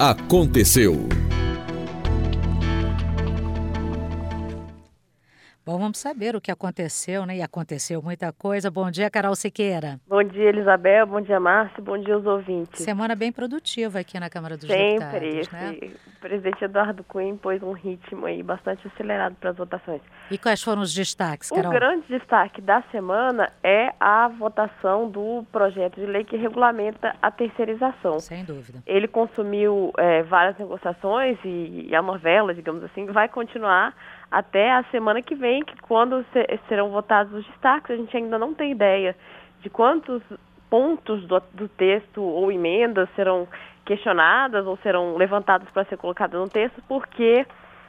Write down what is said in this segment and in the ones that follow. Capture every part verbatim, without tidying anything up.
Aconteceu. Bom, vamos saber o que aconteceu, né? E aconteceu muita coisa. Bom dia, Carol Siqueira. Bom dia, Elisabel. Bom dia, Márcio. Bom dia aos ouvintes. Semana bem produtiva aqui na Câmara dos Sempre, Deputados, esse, né? O presidente Eduardo Cunha impôs um ritmo aí bastante acelerado para as votações. E quais foram os destaques, Carol? O grande destaque da semana é a votação do projeto de lei que regulamenta a terceirização. Sem dúvida. Ele consumiu é, várias negociações e, e a novela, digamos assim, vai continuar até a semana que vem, que quando serão votados os destaques, a gente ainda não tem ideia de quantos pontos do, do texto ou emendas serão questionadas ou serão levantadas para ser colocadas no texto, porque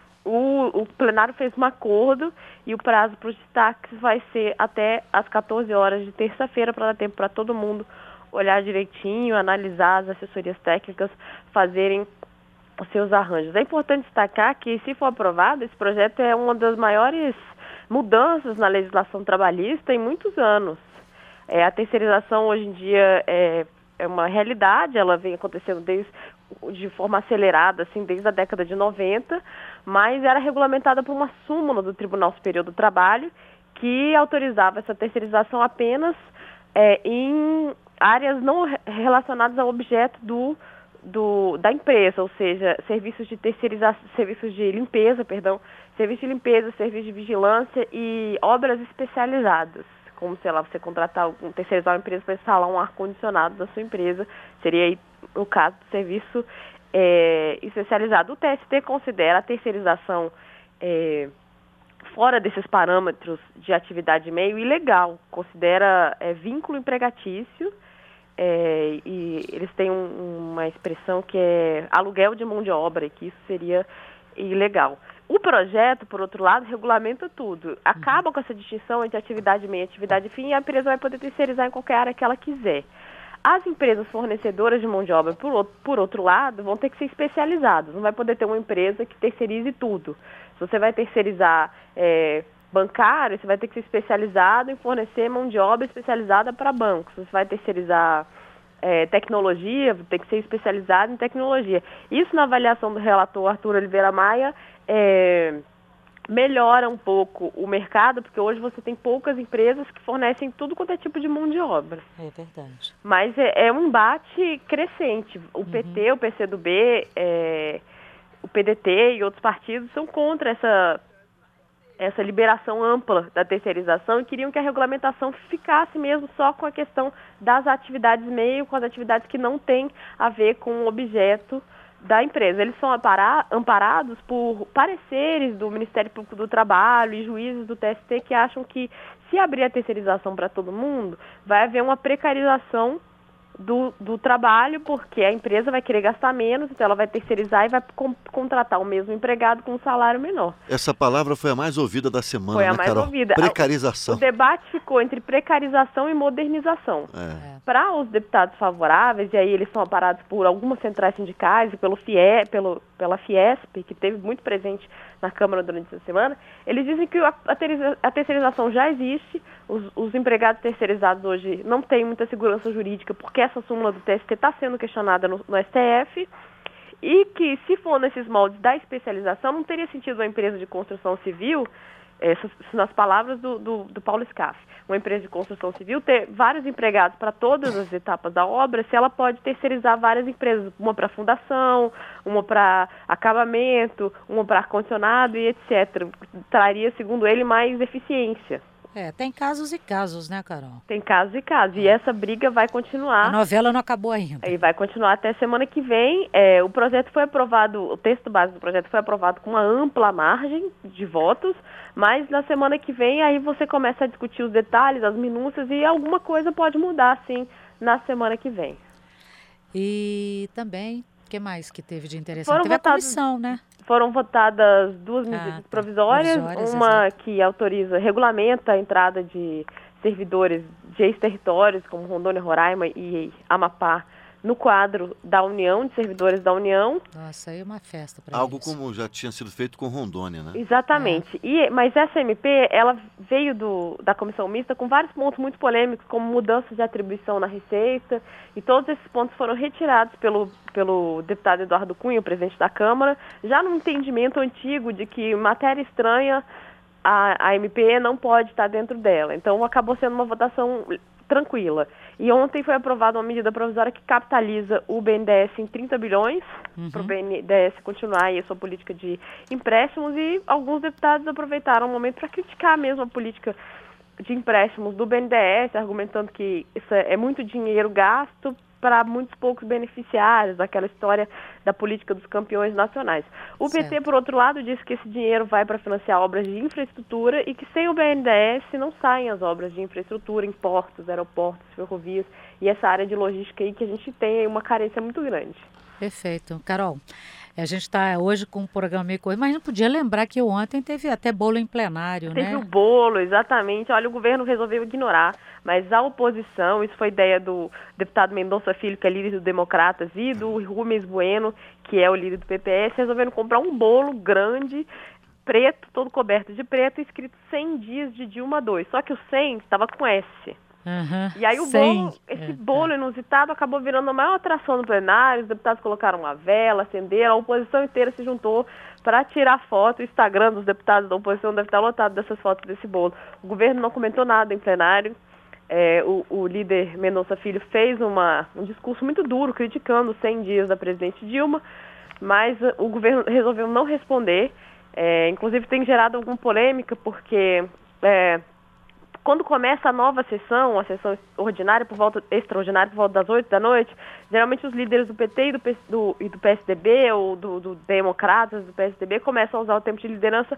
o, o plenário fez um acordo e o prazo para os destaques vai ser até às quatorze horas de terça-feira, para dar tempo para todo mundo olhar direitinho, analisar as assessorias técnicas, fazerem os seus arranjos. É importante destacar que, se for aprovado, esse projeto é uma das maiores mudanças na legislação trabalhista em muitos anos. É, a terceirização hoje em dia é, é uma realidade, ela vem acontecendo desde, de forma acelerada, assim, desde a década de noventa, mas era regulamentada por uma súmula do Tribunal Superior do Trabalho que autorizava essa terceirização apenas é, em áreas não relacionadas ao objeto do Do, da empresa, ou seja, serviços de terceirização, serviços de limpeza, perdão, serviço de limpeza, serviço de vigilância e obras especializadas, como, sei lá, você contratar, um, terceirizar uma empresa para instalar um ar-condicionado da sua empresa, seria aí o caso do serviço é, especializado. O T S T considera a terceirização é, fora desses parâmetros de atividade meio ilegal, considera é, vínculo empregatício. É, e eles têm um, uma expressão que é aluguel de mão de obra, e que isso seria ilegal. O projeto, por outro lado, regulamenta tudo. Acaba uhum. com essa distinção entre atividade meia e atividade fim, e a empresa vai poder terceirizar em qualquer área que ela quiser. As empresas fornecedoras de mão de obra, por outro, por outro lado, vão ter que ser especializadas. Não vai poder ter uma empresa que terceirize tudo. Se você vai terceirizar é, bancário, você vai ter que ser especializado em fornecer mão de obra especializada para bancos. Você vai terceirizar é, tecnologia, tem que ser especializado em tecnologia. Isso, na avaliação do relator Arthur Oliveira Maia, é, melhora um pouco o mercado, porque hoje você tem poucas empresas que fornecem tudo quanto é tipo de mão de obra. É verdade. Mas é, é um embate crescente. O uhum. P T, o P C do B, é, o P D T e outros partidos são contra essa essa liberação ampla da terceirização e queriam que a regulamentação ficasse mesmo só com a questão das atividades meio, com as atividades que não têm a ver com o objeto da empresa. Eles são amparados por pareceres do Ministério Público do Trabalho e juízes do T S T que acham que, se abrir a terceirização para todo mundo, vai haver uma precarização Do, do trabalho, porque a empresa vai querer gastar menos, então ela vai terceirizar e vai com, contratar o mesmo empregado com um salário menor. Essa palavra foi a mais ouvida da semana, foi a né, mais Carol? Ouvida. Precarização. O, o debate ficou entre precarização e modernização. É. Para os deputados favoráveis, e aí eles são aparados por algumas centrais sindicais e pelo FIE, pelo, pela Fiesp, que esteve muito presente na Câmara durante essa semana, eles dizem que a, a terceirização já existe, os, os empregados terceirizados hoje não têm muita segurança jurídica, porque essa súmula do T S T está sendo questionada no, no S T F, e que, se for nesses moldes da especialização, não teria sentido uma empresa de construção civil, essas, nas palavras do, do, do Paulo Scaff, uma empresa de construção civil ter vários empregados para todas as etapas da obra, se ela pode terceirizar várias empresas, uma para fundação, uma para acabamento, uma para ar-condicionado e etcétera. Traria, segundo ele, mais eficiência. É, tem casos e casos, né, Carol? Tem casos e casos. E essa briga vai continuar. A novela não acabou ainda. E vai continuar até semana que vem. É, o projeto foi aprovado, o texto base do projeto foi aprovado com uma ampla margem de votos, mas na semana que vem aí você começa a discutir os detalhes, as minúcias, e alguma coisa pode mudar, sim, na semana que vem. E também, o que mais que teve de interessante? Foram teve votados... a comissão, né? Foram votadas duas medidas ah, tá. provisórias, provisórias, uma exato. que autoriza, regulamenta a entrada de servidores de ex-territórios, como Rondônia, Roraima e Amapá, no quadro da União, de servidores da União. Nossa, aí é uma festa para Algo eles. como já tinha sido feito com Rondônia, né? Exatamente. É. E, mas essa M P, ela veio do, da comissão mista com vários pontos muito polêmicos, como mudanças de atribuição na Receita, e todos esses pontos foram retirados pelo, pelo deputado Eduardo Cunha, o presidente da Câmara, já num entendimento antigo de que matéria estranha, a, a M P não pode estar dentro dela. Então, acabou sendo uma votação tranquila. E ontem foi aprovada uma medida provisória que capitaliza o B N D E S em trinta bilhões, uhum. para o B N D E S continuar aí a sua política de empréstimos, e alguns deputados aproveitaram o momento para criticar mesmo a política de empréstimos do B N D E S, argumentando que isso é muito dinheiro gasto para muitos poucos beneficiários, aquela história da política dos campeões nacionais. O certo. P T, por outro lado, disse que esse dinheiro vai para financiar obras de infraestrutura e que sem o B N D E S não saem as obras de infraestrutura em portos, aeroportos, ferrovias e essa área de logística aí que a gente tem uma carência muito grande. Perfeito. Carol, a gente está hoje com um programa meio corrido, mas não podia lembrar que ontem teve até bolo em plenário, teve né? Teve o bolo, exatamente. Olha, o governo resolveu ignorar, mas a oposição, isso foi ideia do deputado Mendonça Filho, que é líder do Democratas, e do Rubens Bueno, que é o líder do P P S, resolveram comprar um bolo grande, preto, todo coberto de preto, escrito cem dias de Dilma dois. Só que o cem estava com S. Uhum, e aí o cem. bolo, esse é, bolo tá. inusitado acabou virando a maior atração no plenário, os deputados colocaram uma vela, acenderam, a oposição inteira se juntou para tirar foto. O Instagram dos deputados da oposição deve estar lotado dessas fotos desse bolo. O governo não comentou nada em plenário, é, o, o líder Mendonça Filho fez uma, um discurso muito duro criticando os cem dias da presidente Dilma, mas o governo resolveu não responder, é, inclusive tem gerado alguma polêmica porque... É, quando começa a nova sessão, a sessão ordinária por volta, extraordinária por volta das oito da noite, geralmente os líderes do P T e do, P, do, e do P S D B, ou do, do Democratas, do P S D B, começam a usar o tempo de liderança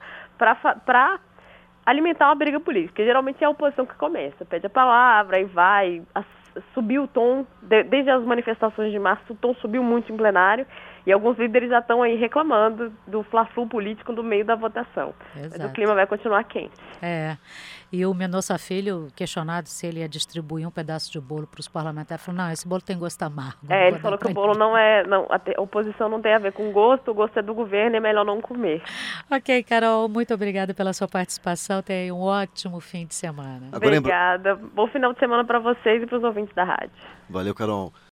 para alimentar uma briga política. Geralmente é a oposição que começa, pede a palavra e vai, a, subiu o tom, de, desde as manifestações de março, o tom subiu muito em plenário, e alguns líderes já estão aí reclamando do fla-flu político no meio da votação. Exato. Mas o clima vai continuar quente. É, e o Mendonça Filho, questionado se ele ia distribuir um pedaço de bolo para os parlamentares, falou, não, esse bolo tem gosto amargo. É, ele falou que o bolo não é, não, a, te, a oposição não tem a ver com gosto, o gosto é do governo, é melhor não comer. Ok, Carol, muito obrigada pela sua participação, tenha um ótimo fim de semana. Agora, obrigada, bom final de semana para vocês e para os ouvintes da rádio. Valeu, Carol.